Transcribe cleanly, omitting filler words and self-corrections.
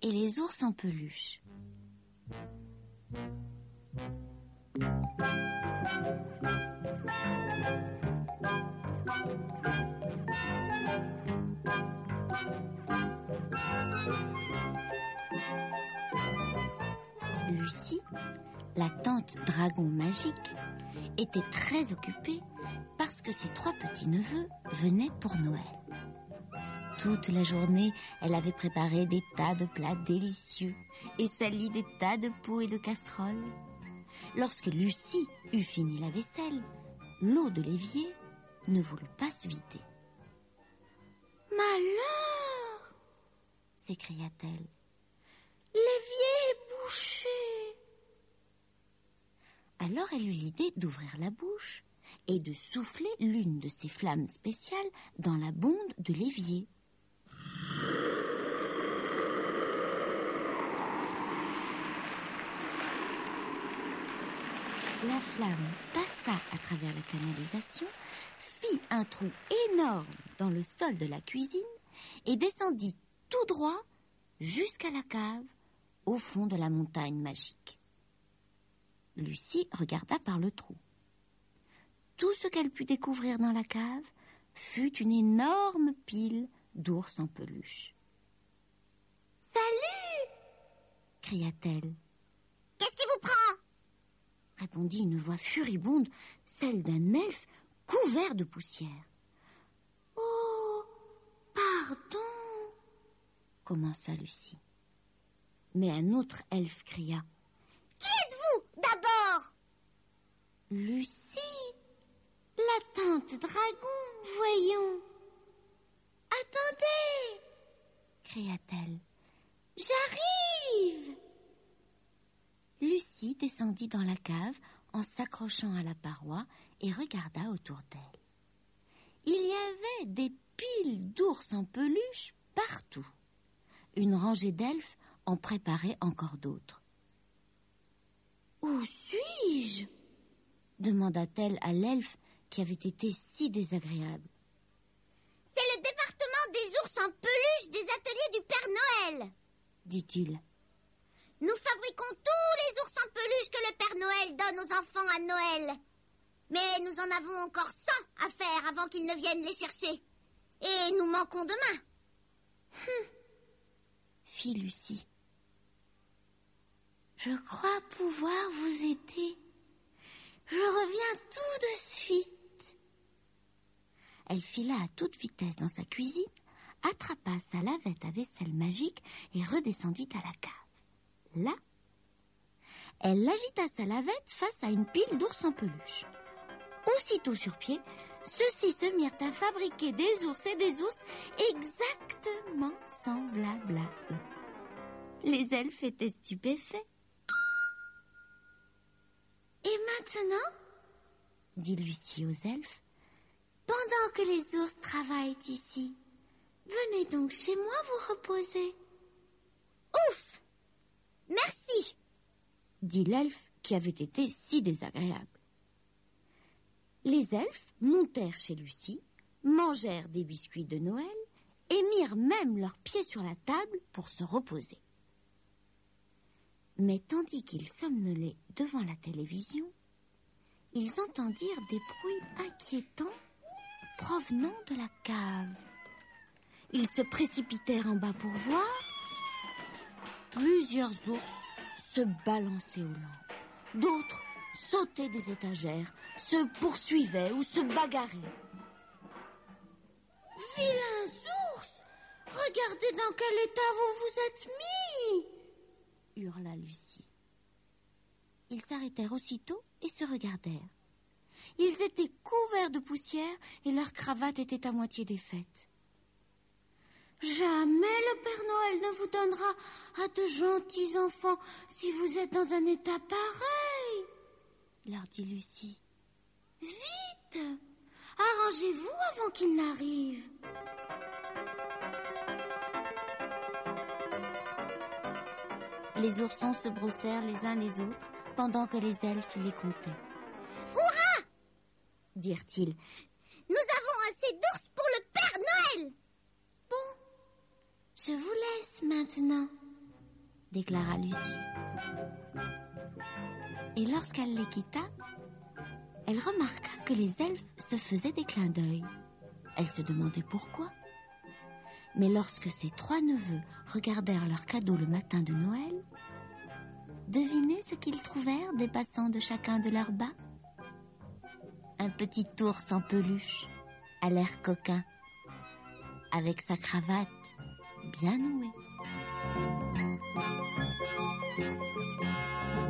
et les ours en peluche. Lucie, la tante dragon magique, était très occupée parce que ses 3 petits-neveux venaient pour Noël. Toute la journée, elle avait préparé des tas de plats délicieux et sali des tas de pots et de casseroles. Lorsque Lucie eut fini la vaisselle, l'eau de l'évier ne voulut pas se vider. « Malheur !» s'écria-t-elle. « L'évier est bouché !» Alors elle eut l'idée d'ouvrir la bouche et de souffler l'une de ses flammes spéciales dans la bonde de l'évier. La flamme passa à travers la canalisation, fit un trou énorme dans le sol de la cuisine et descendit tout droit jusqu'à la cave au fond de la montagne magique. Lucie regarda par le trou. Tout ce qu'elle put découvrir dans la cave fut une énorme pile d'ours en peluche. « Salut !» cria-t-elle. « Qu'est-ce qui vous prend ?» répondit une voix furibonde, celle d'un elfe couvert de poussière. « Oh, pardon !» commença Lucie. Mais un autre elfe cria. « Qui êtes-vous, d'abord ?» « Lucie, la tante dragon, voyons. »« Attendez !» cria-t-elle. « J'arrive !» Lucie descendit dans la cave en s'accrochant à la paroi et regarda autour d'elle. Il y avait des piles d'ours en peluche partout. Une rangée d'elfes en préparait encore d'autres. « Où suis-je » demanda-t-elle à l'elfe qui avait été si désagréable. « C'est le département des ours en peluche des ateliers du Père Noël » dit-il. « Nous fabriquons tous les ours en peluche que le Père Noël donne aux enfants à Noël. Mais nous en avons encore 100 à faire avant qu'ils ne viennent les chercher. Et nous manquons demain. » fit Lucie. « Je crois pouvoir vous aider. Je reviens tout de suite. » Elle fila à toute vitesse dans sa cuisine, attrapa sa lavette à vaisselle magique et redescendit à la cave. Là, elle agita sa lavette face à une pile d'ours en peluche. Aussitôt sur pied, ceux-ci se mirent à fabriquer des ours et des ours exactement semblables à eux. Les elfes étaient stupéfaits. « Et maintenant, dit Lucie aux elfes, pendant que les ours travaillent ici, venez donc chez moi vous reposer. »« Ouf ! Merci !» dit l'elfe qui avait été si désagréable. Les elfes montèrent chez Lucie, mangèrent des biscuits de Noël et mirent même leurs pieds sur la table pour se reposer. Mais tandis qu'ils somnolaient devant la télévision, ils entendirent des bruits inquiétants provenant de la cave. Ils se précipitèrent en bas pour voir. Plusieurs ours se balançaient aux lampes. D'autres sautaient des étagères, se poursuivaient ou se bagarraient. « Vilains ours, regardez dans quel état vous vous êtes mis !» hurla Lucie. Ils s'arrêtèrent aussitôt et se regardèrent. Ils étaient couverts de poussière et leurs cravates étaient à moitié défaites. « Jamais le Père Noël ne vous donnera à de gentils enfants si vous êtes dans un état pareil, » leur dit Lucie. « Vite, arrangez-vous avant qu'il n'arrive. » Les oursons se brossèrent les uns les autres pendant que les elfes les comptaient. « Hurrah !» dirent-ils. « Nous avons assez d'ours pour le Père Noël !» « Bon, je vous laisse maintenant. déclara Lucie. Et lorsqu'elle les quitta, elle remarqua que les elfes se faisaient des clins d'œil. Elle se demandait pourquoi. Mais lorsque ses 3 neveux regardèrent leurs cadeaux le matin de Noël, devinez ce qu'ils trouvèrent dépassant de chacun de leurs bas? Un petit ours en peluche, à l'air coquin, avec sa cravate bien nouée.